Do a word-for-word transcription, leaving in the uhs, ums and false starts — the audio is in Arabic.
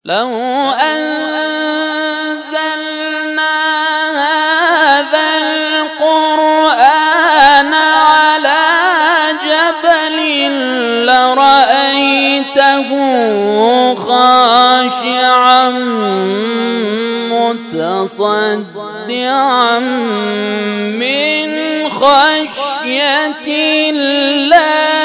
لو أنزلنا هذا القرآن على جبل لرأيته خاشعا متصدعا من خشية الله